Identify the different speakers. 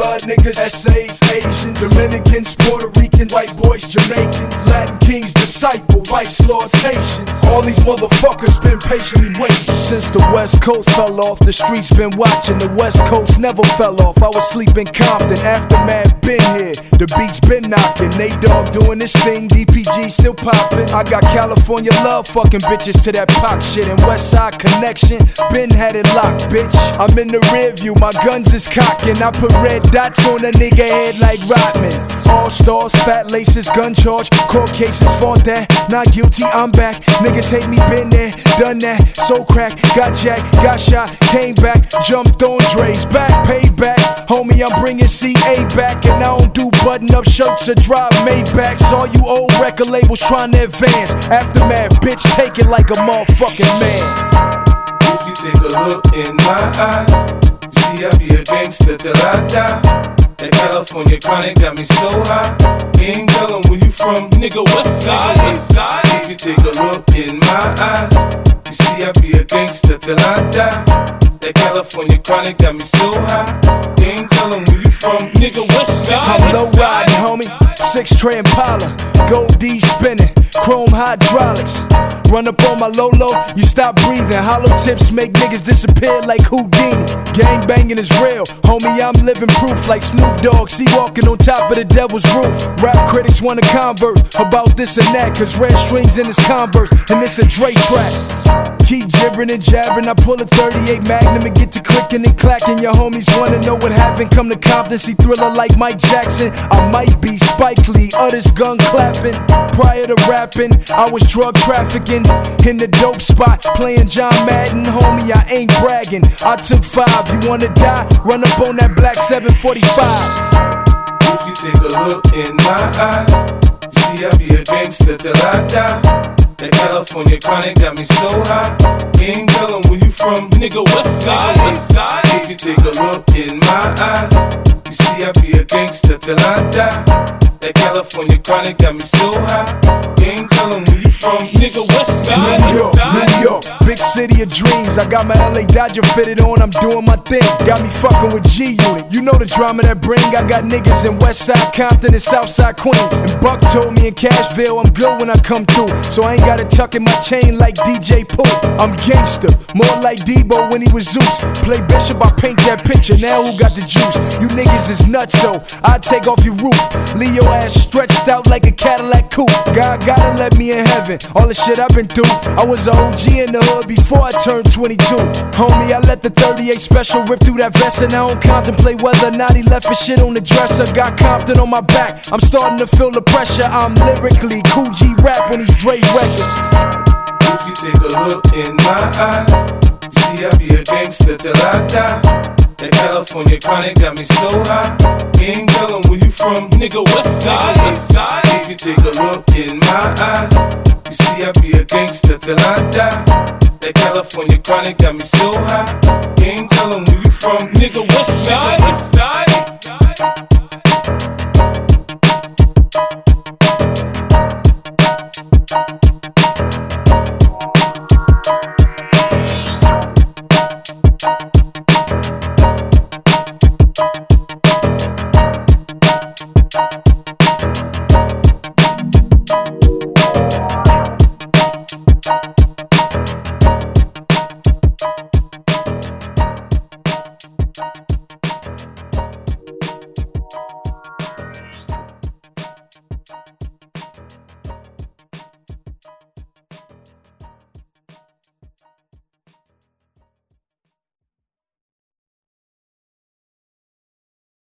Speaker 1: blood niggas, essays, Asian, Dominicans, Puerto Ricans, white boys, Jamaicans, Latin kings, disciple, vice lords, Haitians. All these motherfuckers been patiently waiting. Since the West Coast fell off, the streets been watching. The West Coast never fell off. I was sleeping Compton, Aftermath been here. The beats been knocking. Nate Dogg doing this thing, DPG still popping. I got California love, fucking bitches to that pop shit. And Westside Connection, been had it locked, bitch. I'm in the rear view, my guns is cocking. I put red dots on a nigga head like Rodman. All stars, fat laces, gun charge, court cases, fought that. Not guilty, I'm back. Niggas hate me, been there, done that. So crack, got jacked, got shot, came back, jumped on Dre's back, payback. Homie, I'm bringing CA back, and I don't do button-up shirts or drive Maybachs. All you old record labels trying to advance. Aftermath, bitch, take it like a motherfucking man.
Speaker 2: If you take a look in my eyes, you see I be a gangster till I die. That California chronic got me so high. Ain't tellin' where you from, nigga, west side. If you take a look in my eyes, you see I be a gangster till I die. That California chronic got me so high. Ain't tellin' where you from, nigga, west side.
Speaker 1: I'm low riding, homie, 6-tray Impala, gold D spinning, chrome hydraulics. Run up on my Lolo, you stop breathing. Hollow tips make niggas disappear like Houdini. Gang banging is real, homie, I'm living proof like Snoop Dogg, see walking on top of the devil's roof. Rap critics wanna converse about this and that, cause red strings in his Converse, and it's a Dre track. Keep gibbering and jabbering, I pull a 38 Magnum and get to clicking and clacking. Your homies wanna know what happened, come to Compton, see Thriller like Mike Jackson. I might be Spike Lee, others gun clapping. Prior to rapping, I was drug trafficking in the dope spot, playing John Madden. Homie, I ain't bragging, I took 5. You wanna die? Run up on that black 745.
Speaker 2: If you take a look in my eyes, you see I be a gangster till I die. That California chronic got me so high. Ain't tellin' where you from, nigga, west side. If you take a look in my eyes, you see I be a gangster till I die. That California chronic got me so high. Ain't tellin' where you from, nigga, west side.
Speaker 1: New York, big city of dreams. I got my LA Dodger fitted on, I'm doing my thing. Got me fucking with G-Unit, you know the drama that bring. I got niggas in Westside Compton and Southside Queens. And Buck told me in Cashville I'm good when I come through, so I ain't gotta tuck in my chain like DJ Pooh. I'm gangster, more like Debo when he was Zeus. Play Bishop, I paint that picture, now who got the juice? You niggas is nuts, so I take off your roof. Leave your ass stretched out like a Cadillac coupe. God gotta let me in heaven, all the shit I've been through. I was an OG in the hood before I turned 22. Homie, I let the 38 special rip through that vest, and I don't contemplate whether or not he left his shit on the dresser. Got Compton on my back, I'm starting to feel the pressure. I'm lyrically Cool G rap on these Dre records.
Speaker 2: If you take a look in my eyes, you see I be a gangster till I die. That California chronic got me so high. Ain't tellin' where you from, nigga, west side. If you take a look in my eyes, you see I be a gangster till I die. That California chronic got me so high. Ain't tellin' where you from, nigga, west side.